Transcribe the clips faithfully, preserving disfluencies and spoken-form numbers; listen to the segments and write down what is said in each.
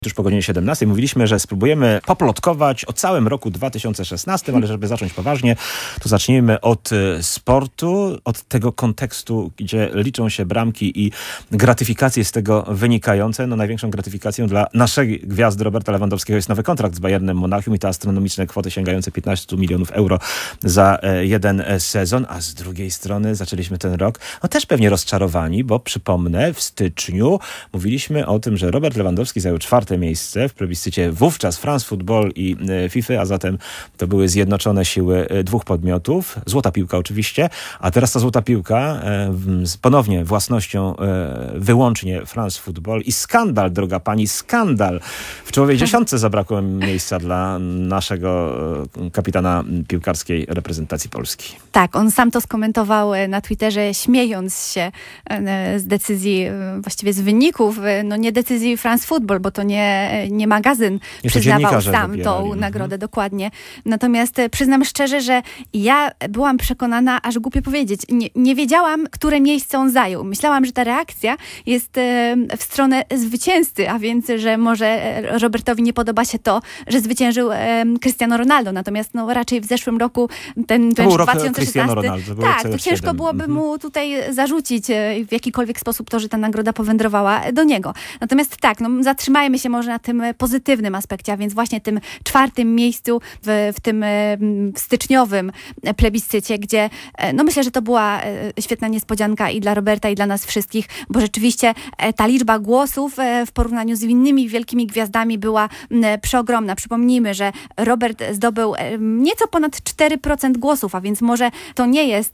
Już po godzinie siedemnastej mówiliśmy, że spróbujemy poplotkować o całym roku dwa tysiące szesnastym, ale żeby zacząć poważnie, to zacznijmy od sportu, od tego kontekstu, gdzie liczą się bramki i gratyfikacje z tego wynikające. No największą gratyfikacją dla naszej gwiazdy Roberta Lewandowskiego jest nowy kontrakt z Bayernem Monachium i te astronomiczne kwoty sięgające piętnaście milionów euro za jeden sezon, a z drugiej strony zaczęliśmy ten rok no też pewnie rozczarowani, bo przypomnę, w styczniu mówiliśmy o tym, że Robert Lewandowski zajął czwarte miejsce w plebiscycie wówczas France Football i FIFA, a zatem to były zjednoczone siły dwóch podmiotów. Złota piłka oczywiście, a teraz ta złota piłka z ponownie własnością wyłącznie France Football i skandal, droga pani, skandal. W czołowej dziesiątce zabrakło miejsca dla naszego kapitana piłkarskiej reprezentacji Polski. Tak, on sam to skomentował na Twitterze, śmiejąc się z decyzji, właściwie z wyników, no nie decyzji France Football, bo to nie nie magazyn nie przyznawał sam wybierali. tą mhm. nagrodę, dokładnie. Natomiast przyznam szczerze, że ja byłam przekonana, aż głupio powiedzieć, nie, nie wiedziałam, które miejsce on zajął. Myślałam, że ta reakcja jest w stronę zwycięzcy, a więc, że może Robertowi nie podoba się to, że zwyciężył Cristiano Ronaldo. Natomiast no, raczej w zeszłym roku ten, ten dwa tysiące szesnasty Ronaldo, tak, to ciężko byłoby mhm. mu tutaj zarzucić w jakikolwiek sposób to, że ta nagroda powędrowała do niego. Natomiast tak, no, zatrzymajmy się może na tym pozytywnym aspekcie, a więc właśnie tym czwartym miejscu w, w tym w styczniowym plebiscycie, gdzie no myślę, że to była świetna niespodzianka i dla Roberta, i dla nas wszystkich, bo rzeczywiście ta liczba głosów w porównaniu z innymi wielkimi gwiazdami była przeogromna. Przypomnijmy, że Robert zdobył nieco ponad cztery procent głosów, a więc może to nie jest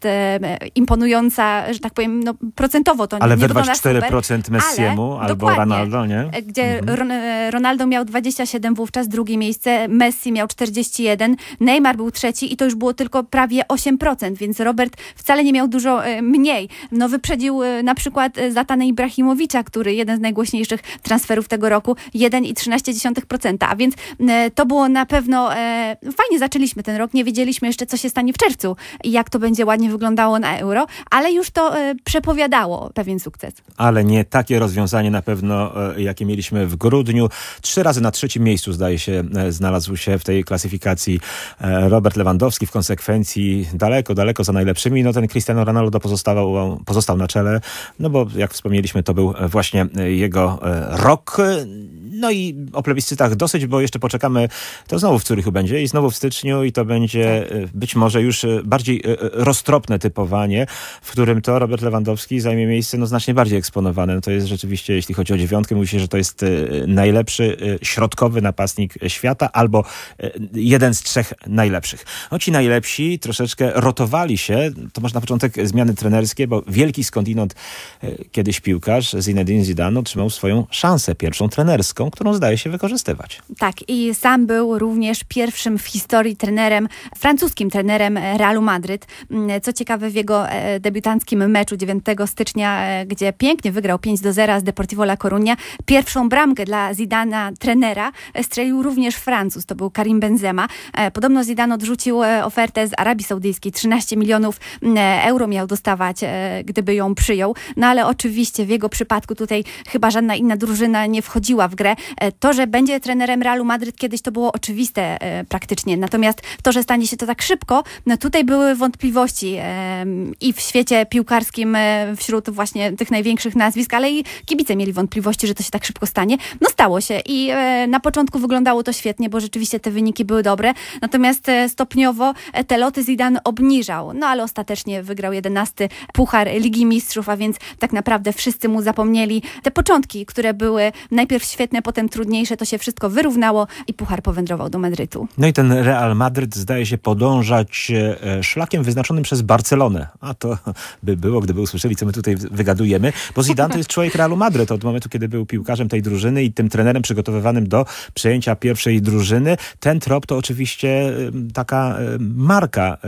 imponująca, że tak powiem, no, procentowo to ale nie wyrwać wygląda cztery procent super, Messiemu ale, albo Ronaldo, nie? Gdzie mhm. Ronaldo miał dwadzieścia siedem wówczas, drugie miejsce, Messi miał czterdzieści jeden, Neymar był trzeci i to już było tylko prawie osiem procent, więc Robert wcale nie miał dużo mniej. No wyprzedził na przykład Zlatana Ibrahimowicza, który jeden z najgłośniejszych transferów tego roku, jeden i trzynaście dziesiątych procent, a więc to było na pewno fajnie zaczęliśmy ten rok, nie wiedzieliśmy jeszcze, co się stanie w czerwcu i jak to będzie ładnie wyglądało na Euro, ale już to przepowiadało pewien sukces. Ale nie takie rozwiązanie na pewno, jakie mieliśmy w grudniu. Trzy razy na trzecim miejscu, zdaje się, znalazł się w tej klasyfikacji Robert Lewandowski, w konsekwencji daleko, daleko za najlepszymi. No ten Cristiano Ronaldo pozostawał, pozostał na czele, no bo jak wspomnieliśmy, to był właśnie jego rok. No i o plebiscytach dosyć, bo jeszcze poczekamy, to znowu w Zurychu będzie i znowu w styczniu i to będzie tak. być może już bardziej roztropne typowanie, w którym to Robert Lewandowski zajmie miejsce no znacznie bardziej eksponowane. No to jest rzeczywiście, jeśli chodzi o dziewiątkę, mówi się, że to jest najlepszy środkowy napastnik świata albo jeden z trzech najlepszych. No ci najlepsi troszeczkę rotowali się, to może na początek zmiany trenerskie, bo wielki skądinąd kiedyś piłkarz Zinedine Zidane otrzymał swoją szansę pierwszą trenerską, którą zdaje się wykorzystywać. Tak, i sam był również pierwszym w historii trenerem, francuskim trenerem Realu Madryt. Co ciekawe, w jego debiutanckim meczu dziewiątego stycznia, gdzie pięknie wygrał pięć do zera z Deportivo La Coruña, pierwszą bramkę dla Zidana, trenera, strzelił również Francuz. To był Karim Benzema. Podobno Zidane odrzucił ofertę z Arabii Saudyjskiej. trzynaście milionów euro miał dostawać, gdyby ją przyjął. No ale oczywiście w jego przypadku tutaj chyba żadna inna drużyna nie wchodziła w grę. To, że będzie trenerem Realu Madryt kiedyś to było oczywiste e, praktycznie. Natomiast to, że stanie się to tak szybko, no tutaj były wątpliwości e, i w świecie piłkarskim e, wśród właśnie tych największych nazwisk, ale i kibice mieli wątpliwości, że to się tak szybko stanie. No stało się i e, na początku wyglądało to świetnie, bo rzeczywiście te wyniki były dobre. Natomiast e, stopniowo e, te loty Zidane obniżał. No ale ostatecznie wygrał jedenasty Puchar Ligi Mistrzów, a więc tak naprawdę wszyscy mu zapomnieli. Te początki, które były najpierw świetne, potem trudniejsze, to się wszystko wyrównało i puchar powędrował do Madrytu. No i ten Real Madryt zdaje się podążać szlakiem wyznaczonym przez Barcelonę. A to by było, gdyby usłyszeli, co my tutaj wygadujemy. Bo Zidane to jest człowiek Realu Madryt od momentu, kiedy był piłkarzem tej drużyny i tym trenerem przygotowywanym do przejęcia pierwszej drużyny. Ten trop to oczywiście taka marka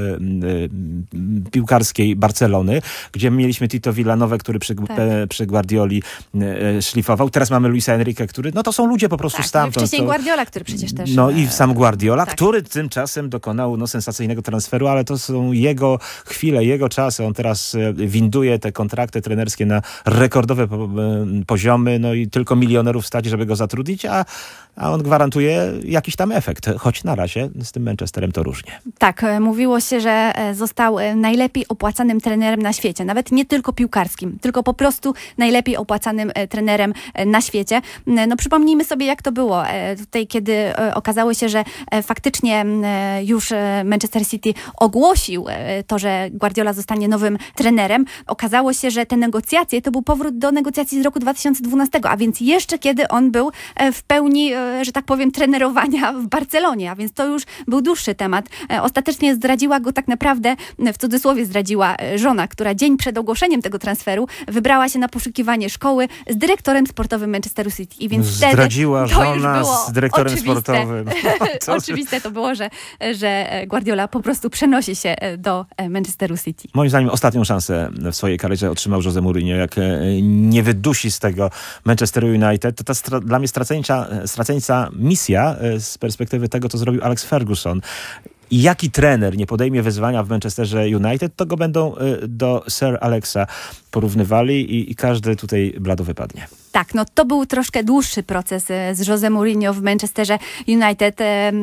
piłkarskiej Barcelony, gdzie mieliśmy Tito Villanové, który przy, tak. przy Guardioli szlifował. Teraz mamy Luisa Enrique, który, no to są ludzie po prostu tak, stamtąd. Wcześniej to, Guardiola, który przecież też... No i sam Guardiola, tak. który tymczasem dokonał no, sensacyjnego transferu, ale to są jego chwile, jego czasy. On teraz winduje te kontrakty trenerskie na rekordowe poziomy, no i tylko milionerów stać, żeby go go zatrudnić, a, a on gwarantuje jakiś tam efekt, choć na razie z tym Manchesterem to różnie. Tak, mówiło się, że został najlepiej opłacanym trenerem na świecie, nawet nie tylko piłkarskim, tylko po prostu najlepiej opłacanym trenerem na świecie. No przypomnijmy sobie, jak to było tutaj, kiedy okazało się, że faktycznie już Manchester City ogłosił to, że Guardiola zostanie nowym trenerem. Okazało się, że te negocjacje to był powrót do negocjacji z roku dwa tysiące dwunastego, a więc jeszcze kiedy on był w pełni, że tak powiem, trenerowania w Barcelonie, a więc to już był dłuższy temat. Ostatecznie zdradziła go tak naprawdę, w cudzysłowie zdradziła żona, która dzień przed ogłoszeniem tego transferu wybrała się na poszukiwanie szkoły z dyrektorem sportowym Manchesteru City. I więc Zdradziła wtedy żona z dyrektorem oczywiste, sportowym. To oczywiste to było, że, że Guardiola po prostu przenosi się do Manchesteru City. Moim zdaniem ostatnią szansę w swojej karierze otrzymał Jose Mourinho. Jak nie wydusi z tego Manchesteru United, to ta stra- dla mnie straceńcza, straceńcza misja z perspektywy tego, co zrobił Alex Ferguson. I jaki trener nie podejmie wyzwania w Manchesterze United, to go będą do Sir Alexa porównywali i, i każdy tutaj blado wypadnie. Tak, no to był troszkę dłuższy proces z Jose Mourinho w Manchesterze United.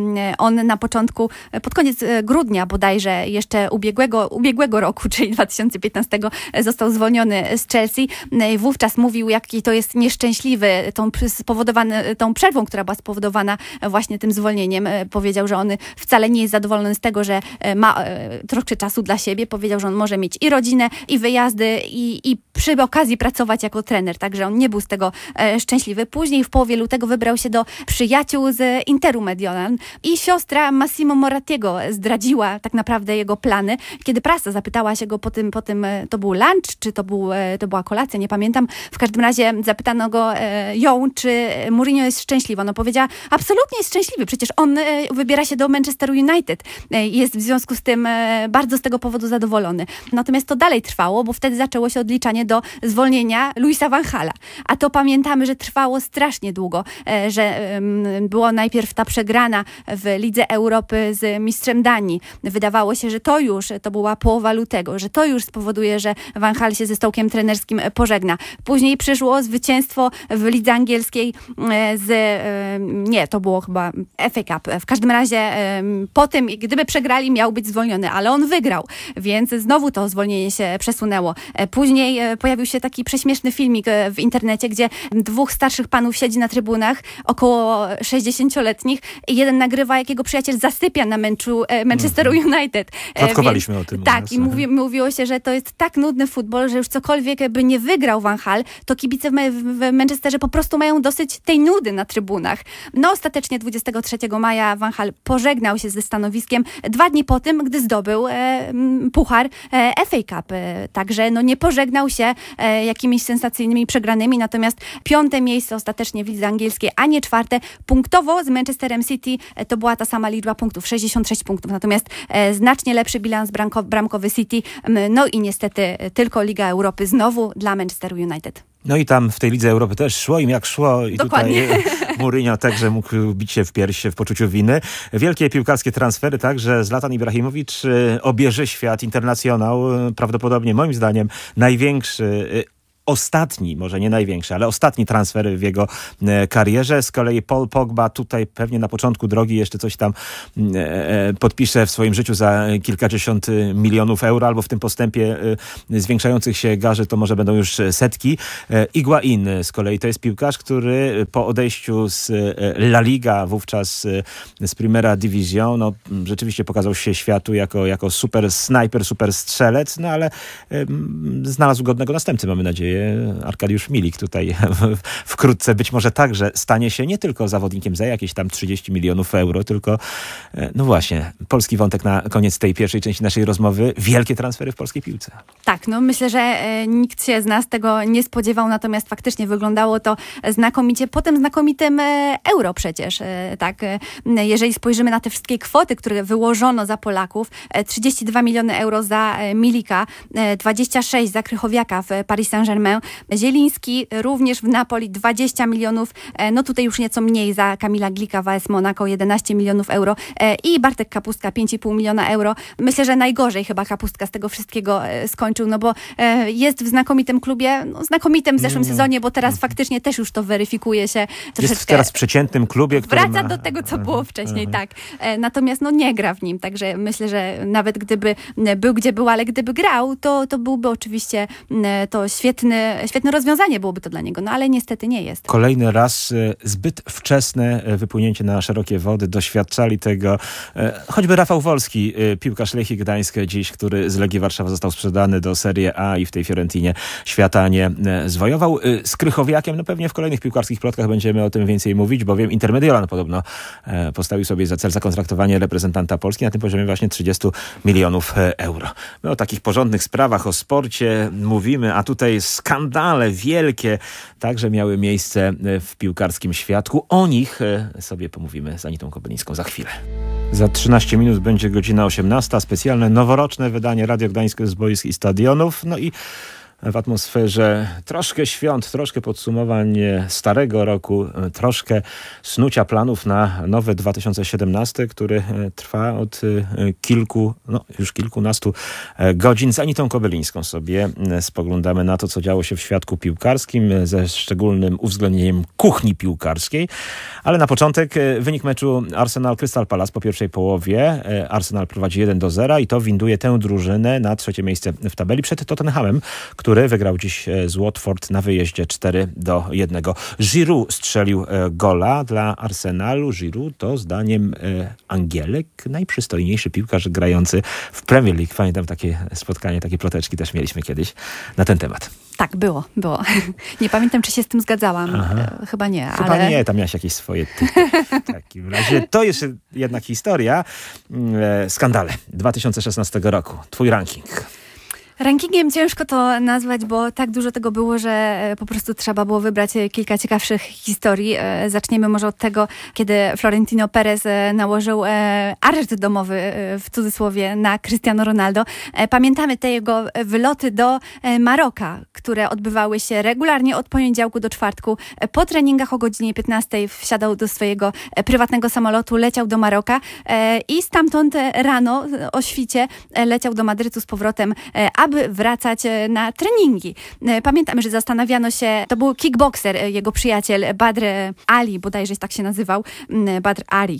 On na początku, pod koniec grudnia bodajże jeszcze ubiegłego, ubiegłego roku, czyli dwa tysiące piętnastego, został zwolniony z Chelsea. Wówczas mówił, jaki to jest nieszczęśliwy tą, spowodowany, tą przerwą, która była spowodowana właśnie tym zwolnieniem. Powiedział, że on wcale nie jest zadowolony z tego, że ma troszkę czasu dla siebie. Powiedział, że on może mieć i rodzinę, i wyjazdy, i, i przy okazji pracować jako trener. Także on nie był z tego e, szczęśliwy. Później w połowie lutego wybrał się do przyjaciół z Interu Mediolan i siostra Massimo Morattiego zdradziła tak naprawdę jego plany. Kiedy prasa zapytała się go po tym, po tym to był lunch, czy to, był, to była kolacja, nie pamiętam. W każdym razie zapytano go e, ją, czy Mourinho jest szczęśliwy. No powiedziała, absolutnie jest szczęśliwy. Przecież on e, wybiera się do Manchesteru United. E, jest w związku z tym e, bardzo z tego powodu zadowolony. Natomiast to dalej trwało, bo wtedy zaczęło się odliczanie do zwolnienia Louisa van Gaala. A to pamiętamy, że trwało strasznie długo, że była najpierw ta przegrana w Lidze Europy z mistrzem Danii. Wydawało się, że to już, to była połowa lutego, że to już spowoduje, że Van Gaal się ze stołkiem trenerskim pożegna. Później przyszło zwycięstwo w lidze angielskiej z, nie, to było chyba F A Cup. W każdym razie po tym, gdyby przegrali, miał być zwolniony, ale on wygrał, więc znowu to zwolnienie się przesunęło. Później pojawił się taki prześmieszny filmik w internecie, gdzie dwóch starszych panów siedzi na trybunach, około sześćdziesięcioletnich i jeden nagrywa, jak jego przyjaciel zasypia na meczu Manchesteru United. Plotkowaliśmy Więc, o tym. Tak, i mówi, mówiło się, że to jest tak nudny futbol, że już cokolwiek by nie wygrał Van Gaal, to kibice w, w Manchesterze po prostu mają dosyć tej nudy na trybunach. No ostatecznie dwudziestego trzeciego maja Van Gaal pożegnał się ze stanowiskiem dwa dni po tym, gdy zdobył e, puchar e, F A Cup. E, także no nie pożegnał się e, jakimiś sensacyjnymi przegranymi, natomiast piąte miejsce ostatecznie w lidze angielskiej, a nie czwarte. Punktowo z Manchesterem City e, to była ta sama liczba punktów, sześćdziesiąt sześć punktów, natomiast e, znacznie lepszy bilans bramko, bramkowy City, no i niestety tylko Liga Europy znowu dla Manchesteru United. No i tam w tej Lidze Europy też szło im jak szło i Dokładnie. Tutaj Mourinho także mógł bić się w pierś w poczuciu winy. Wielkie piłkarskie transfery także Zlatan Ibrahimowicz obierze świat Internacjonal, prawdopodobnie moim zdaniem największy, ostatni, może nie największy, ale ostatni transfer w jego e, karierze. Z kolei Paul Pogba tutaj pewnie na początku drogi jeszcze coś tam e, podpisze w swoim życiu za kilkadziesiąt milionów euro, albo w tym postępie e, zwiększających się garzy to może będą już setki. E, Higuain z kolei to jest piłkarz, który po odejściu z La Liga, wówczas z Primera Division, no, rzeczywiście pokazał się światu jako, jako super snajper, super strzelec, no ale e, znalazł godnego następcy, mamy nadzieję. Arkadiusz Milik tutaj wkrótce być może także stanie się nie tylko zawodnikiem za jakieś tam trzydzieści milionów euro, tylko no właśnie, polski wątek na koniec tej pierwszej części naszej rozmowy. Wielkie transfery w polskiej piłce. Tak, no myślę, że e, nikt się z nas tego nie spodziewał, natomiast faktycznie wyglądało to znakomicie. Po tym znakomitym e, euro przecież, e, tak. E, jeżeli spojrzymy na te wszystkie kwoty, które wyłożono za Polaków, e, trzydzieści dwa miliony euro za e, Milika, e, dwadzieścia sześć za Krychowiaka w Paris Saint-Germain, Saint-Germain. Zieliński również w Napoli dwadzieścia milionów, no tutaj już nieco mniej za Kamila Glika w A S Monaco jedenaście milionów euro i Bartek Kapustka pięć i pół miliona euro. Myślę, że najgorzej chyba Kapustka z tego wszystkiego skończył, no bo jest w znakomitym klubie, no znakomitym w zeszłym no, no. sezonie, bo teraz faktycznie też już to weryfikuje się. Jest teraz w przeciętnym klubie, który wraca ma... do tego, co było wcześniej, Aha. tak. Natomiast no nie gra w nim, także myślę, że nawet gdyby był gdzie był, ale gdyby grał, to, to byłby oczywiście to świetne, świetne rozwiązanie byłoby to dla niego, no ale niestety nie jest. Kolejny raz zbyt wczesne wypłynięcie na szerokie wody. Doświadczali tego choćby Rafał Wolski, piłkarz Lechii Gdańsk dziś, który z Legii Warszawa został sprzedany do Serie A i w tej Fiorentinie świata nie zwojował. Z Krychowiakiem, no pewnie w kolejnych piłkarskich plotkach będziemy o tym więcej mówić, bowiem Intermediolan podobno postawił sobie za cel zakontraktowanie reprezentanta Polski na tym poziomie właśnie trzydzieści milionów euro. My o takich porządnych sprawach, o sporcie mówimy, a tutaj skandale wielkie także miały miejsce w piłkarskim świadku. O nich sobie pomówimy z Anitą Kobylińską za chwilę. Za trzynaście minut będzie godzina osiemnasta. Specjalne noworoczne wydanie Radio Gdańskie z boisk i stadionów. No i w atmosferze troszkę świąt, troszkę podsumowań starego roku, troszkę snucia planów na nowy dwa tysiące siedemnasty, który trwa od kilku, no już kilkunastu godzin. Z Anitą Kobylińską sobie spoglądamy na to, co działo się w świadku piłkarskim, ze szczególnym uwzględnieniem kuchni piłkarskiej. Ale na początek wynik meczu Arsenal-Crystal Palace po pierwszej połowie. Arsenal prowadzi jeden do zera i to winduje tę drużynę na trzecie miejsce w tabeli przed Tottenhamem, który wygrał dziś z Watford na wyjeździe cztery do jednego. Giroud strzelił gola dla Arsenalu. Giroud to zdaniem Angielek najprzystojniejszy piłkarz grający w Premier League. Pamiętam takie spotkanie, takie ploteczki też mieliśmy kiedyś na ten temat. Tak, było, było. Nie pamiętam, czy się z tym zgadzałam. Aha. Chyba nie. Chyba ale... nie, tam miałaś jakieś swoje typy. W takim razie to jest jednak historia. Skandale dwa tysiące szesnastego roku. Twój ranking. Rankingiem ciężko to nazwać, bo tak dużo tego było, że po prostu trzeba było wybrać kilka ciekawszych historii. Zaczniemy może od tego, kiedy Florentino Perez nałożył areszt domowy, w cudzysłowie, na Cristiano Ronaldo. Pamiętamy te jego wyloty do Maroka, które odbywały się regularnie od poniedziałku do czwartku. Po treningach o godzinie piętnastej wsiadał do swojego prywatnego samolotu, leciał do Maroka i stamtąd rano o świcie leciał do Madrytu z powrotem, aby wracać na treningi. Pamiętam, że zastanawiano się, to był kickbokser, jego przyjaciel Badr Ali, bodajże tak się nazywał, Badr Ali.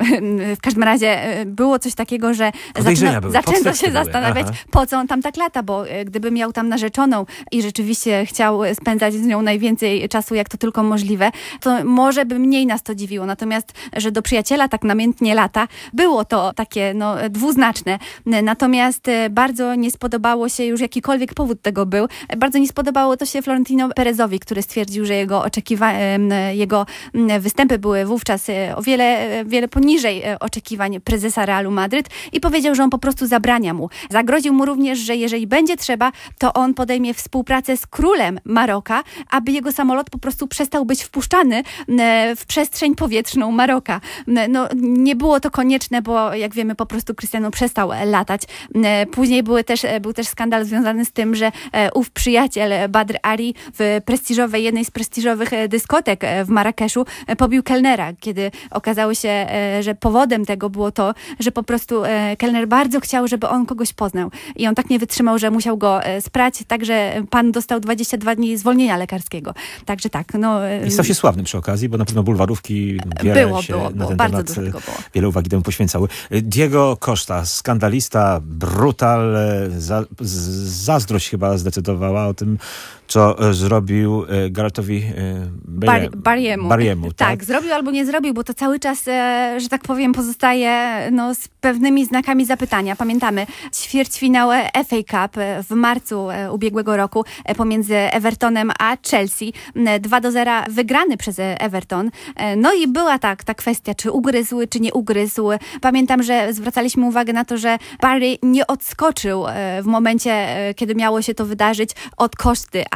W każdym razie było coś takiego, że zaczyna, zaczęto się zastanawiać, Aha. po co on tam tak lata, bo gdyby miał tam narzeczoną i rzeczywiście chciał spędzać z nią najwięcej czasu, jak to tylko możliwe, to może by mniej nas to dziwiło. Natomiast, że do przyjaciela tak namiętnie lata, było to takie no, dwuznaczne. Natomiast bardzo nie spodobało się już jakikolwiek powód tego był. Bardzo nie spodobało to się Florentino Perezowi, który stwierdził, że jego oczekiwa- jego występy były wówczas o wiele, wiele poniżej oczekiwań prezesa Realu Madryt i powiedział, że on po prostu zabrania mu. Zagroził mu również, że jeżeli będzie trzeba, to on podejmie współpracę z królem Maroka, aby jego samolot po prostu przestał być wpuszczany w przestrzeń powietrzną Maroka. No, nie było to konieczne, bo jak wiemy, po prostu Cristiano przestał latać. Później były też, był też skandal związany z tym, że ów przyjaciel Badr Ali w prestiżowej, jednej z prestiżowych dyskotek w Marrakeszu pobił kelnera, kiedy okazało się, że powodem tego było to, że po prostu kelner bardzo chciał, żeby on kogoś poznał. I on tak nie wytrzymał, że musiał go sprać, także pan dostał dwadzieścia dwa dni zwolnienia lekarskiego. Także tak, no... I stał się sławny przy okazji, bo na pewno bulwarówki wiele było, się było, na było. ten Bardzo temat, dużo tego było. wiele uwagi temu poświęcały. Diego Costa, skandalista, brutal, za, zazdrość chyba zdecydowała o tym, co zrobił Garethowi Bar- Barriemu. Barriemu, tak? Tak, zrobił albo nie zrobił, bo to cały czas, że tak powiem, pozostaje no, z pewnymi znakami zapytania. Pamiętamy ćwierćfinał F A Cup w marcu ubiegłego roku pomiędzy Evertonem a Chelsea. dwa do zera wygrany przez Everton. No i była tak ta kwestia, czy ugryzł, czy nie ugryzł. Pamiętam, że zwracaliśmy uwagę na to, że Barry nie odskoczył w momencie, kiedy miało się to wydarzyć od Kosty, a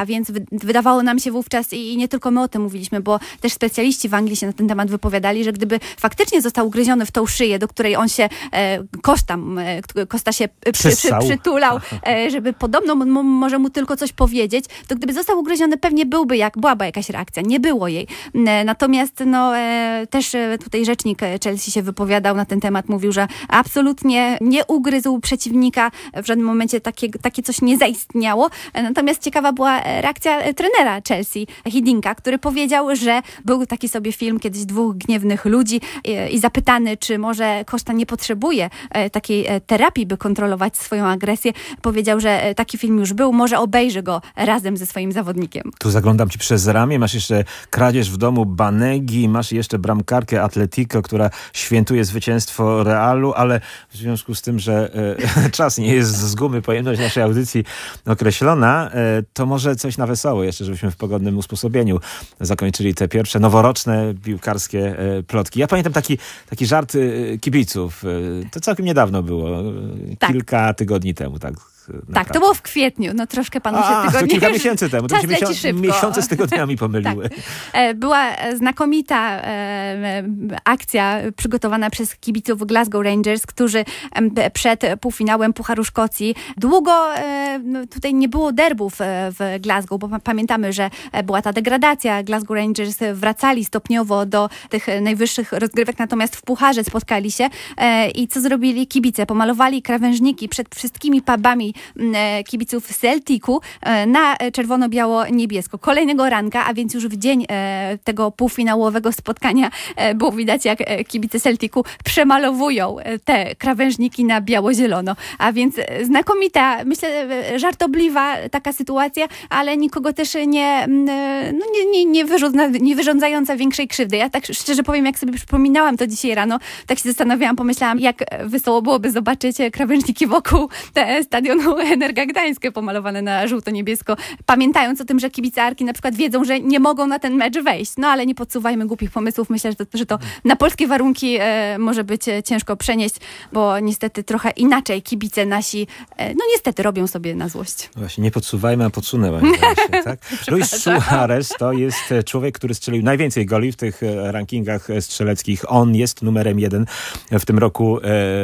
więc wy- wydawało nam się wówczas i, i nie tylko my o tym mówiliśmy, bo też specjaliści w Anglii się na ten temat wypowiadali, że gdyby faktycznie został ugryziony w tą szyję, do której on się, e, kosz tam, e, Costa się przy, przy, przytulał, e, żeby podobno m- może mu tylko coś powiedzieć, to gdyby został ugryziony, pewnie byłby jak, byłaby jakaś reakcja. Nie było jej. E, natomiast no, e, też e, tutaj rzecznik Chelsea się wypowiadał na ten temat, mówił, że absolutnie nie ugryzł przeciwnika, w żadnym momencie takie, takie coś nie zaistniało. E, natomiast ciekawa była reakcja e, trenera Chelsea, Hiddinka, który powiedział, że był taki sobie film kiedyś dwóch gniewnych ludzi e, i zapytany, czy może Costa nie potrzebuje e, takiej e, terapii, by kontrolować swoją agresję, powiedział, że e, taki film już był, może obejrzy go razem ze swoim zawodnikiem. Tu zaglądam ci przez ramię, masz jeszcze kradzież w domu Banegi, masz jeszcze bramkarkę Atletico, która świętuje zwycięstwo Realu, ale w związku z tym, że e, czas nie jest z gumy, pojemność naszej audycji określona, e, to może coś na wesoło jeszcze, żebyśmy w pogodnym usposobieniu zakończyli te pierwsze noworoczne piłkarskie e, plotki. Ja pamiętam taki, taki żart e, kibiców. E, to całkiem niedawno było, e, tak. kilka tygodni temu, tak. Naprawdę. Tak, to było w kwietniu. No troszkę panu się A, tygodnie... to kilka miesięcy temu. Czas To leci miesiąc, szybko. Miesiące z tygodniami pomyliły. Tak. Była znakomita e, akcja przygotowana przez kibiców Glasgow Rangers, którzy przed półfinałem Pucharu Szkocji długo e, tutaj nie było derbów w Glasgow, bo pamiętamy, że była ta degradacja. Glasgow Rangers wracali stopniowo do tych najwyższych rozgrywek, natomiast w Pucharze spotkali się e, i co zrobili kibice? Pomalowali krawężniki przed wszystkimi pubami kibiców Celticu na czerwono-biało-niebiesko. Kolejnego ranka, a więc już w dzień tego półfinałowego spotkania było widać, jak kibice Celticu przemalowują te krawężniki na biało-zielono. A więc znakomita, myślę, żartobliwa taka sytuacja, ale nikogo też nie, no nie, nie, nie, wyrządza, nie wyrządzająca większej krzywdy. Ja tak szczerze powiem, jak sobie przypominałam to dzisiaj rano, tak się zastanawiałam, pomyślałam, jak wesoło byłoby zobaczyć krawężniki wokół te stadionu Energa Gdańsk pomalowane na żółto-niebiesko, pamiętając o tym, że kibice Arki na przykład wiedzą, że nie mogą na ten mecz wejść. No ale nie podsuwajmy głupich pomysłów. Myślę, że to, że to na polskie warunki e, może być ciężko przenieść, bo niestety trochę inaczej kibice nasi, e, no niestety robią sobie na złość. Właśnie, nie podsuwajmy, a podsunęłam. Tak? Luis Suarez to jest człowiek, który strzelił najwięcej goli w tych rankingach strzeleckich. On jest numerem jeden w tym roku e,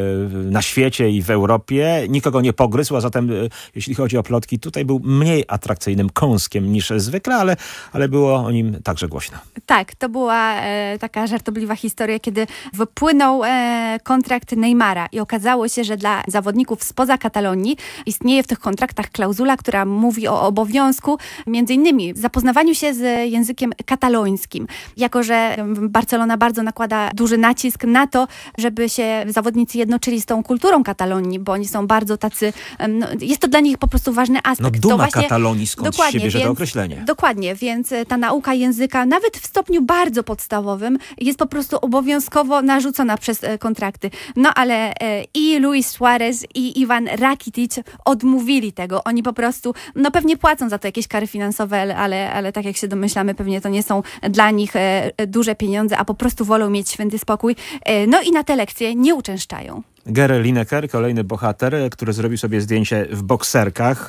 na świecie i w Europie. Nikogo nie pogryzł, a zatem jeśli chodzi o plotki, tutaj był mniej atrakcyjnym kąskiem niż zwykle, ale, ale było o nim także głośno. Tak, to była e, taka żartobliwa historia, kiedy wypłynął e, kontrakt Neymara i okazało się, że dla zawodników spoza Katalonii istnieje w tych kontraktach klauzula, która mówi o obowiązku między innymi zapoznawaniu się z językiem katalońskim. Jako że Barcelona bardzo nakłada duży nacisk na to, żeby się zawodnicy jednoczyli z tą kulturą Katalonii, bo oni są bardzo tacy, no, jest to dla nich po prostu ważny aspekt. No duma to właśnie, Katalonii, skąd się bierze więc, to określenie. Dokładnie, więc ta nauka języka, nawet w stopniu bardzo podstawowym, jest po prostu obowiązkowo narzucona przez kontrakty. No ale e, i Luis Suarez, i Ivan Rakitic odmówili tego. Oni po prostu, no pewnie płacą za to jakieś kary finansowe, ale, ale tak jak się domyślamy, pewnie to nie są dla nich e, duże pieniądze, a po prostu wolą mieć święty spokój. E, no i na te lekcje nie uczęszczają. Gary Lineker, kolejny bohater, który zrobił sobie zdjęcie w bokserkach.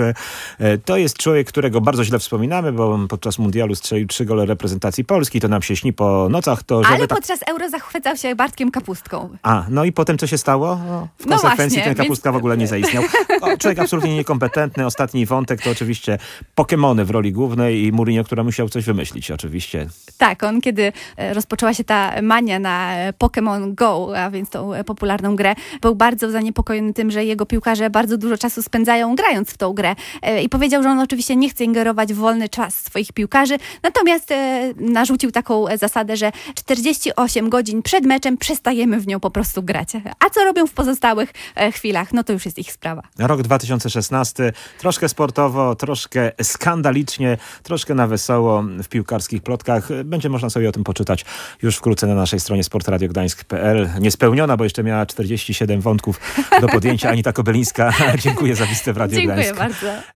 To jest człowiek, którego bardzo źle wspominamy, bo podczas mundialu strzelił trzy gole reprezentacji Polski. To nam się śni po nocach. To Ale tak... podczas Euro zachwycał się Bartkiem Kapustką. A, no i potem co się stało? No, w konsekwencji no właśnie, ten Kapustka więc... w ogóle nie zaistniał. O, człowiek absolutnie niekompetentny. Ostatni wątek to oczywiście Pokemony w roli głównej i Mourinho, który musiał coś wymyślić oczywiście. Tak, on kiedy rozpoczęła się ta mania na Pokémon Go, a więc tą popularną grę, był bardzo zaniepokojony tym, że jego piłkarze bardzo dużo czasu spędzają grając w tą grę. I powiedział, że on oczywiście nie chce ingerować w wolny czas swoich piłkarzy, natomiast narzucił taką zasadę, że czterdzieści osiem godzin przed meczem przestajemy w nią po prostu grać. A co robią w pozostałych chwilach, no to już jest ich sprawa. Rok dwa tysiące szesnasty, troszkę sportowo, troszkę skandalicznie, troszkę na wesoło w piłkarskich plotkach. Będzie można sobie o tym poczytać już wkrótce na naszej stronie sport radio gdańsk kropka p l. Niespełniona, bo jeszcze miała czterdzieści siedem wątków do podjęcia. Anita Kobelińska, dziękuję za wizytę w Radiu Dziękuję Gdańsk. bardzo.